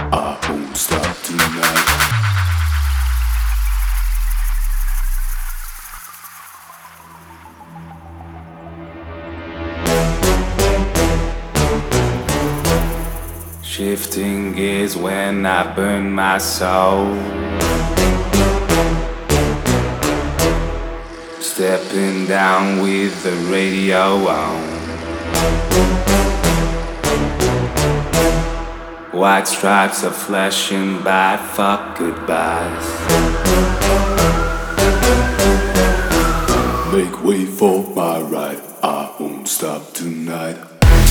I won't stop tonight. Shifting gears when I burn my soul. Stepping down with the radio on. White stripes are flashing by, fuck goodbyes. Make way for my ride, I won't stop tonight.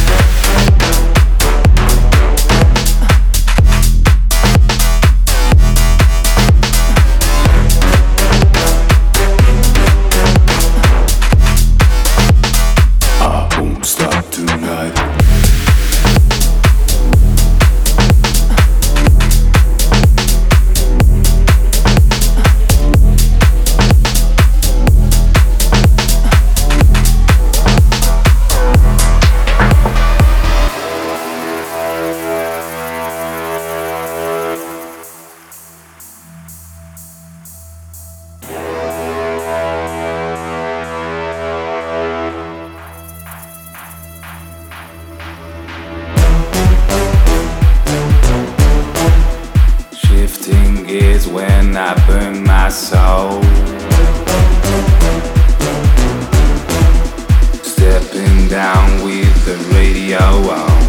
Stop tonight. Shifting gears when I burn my soul. Stepping down with the radio on.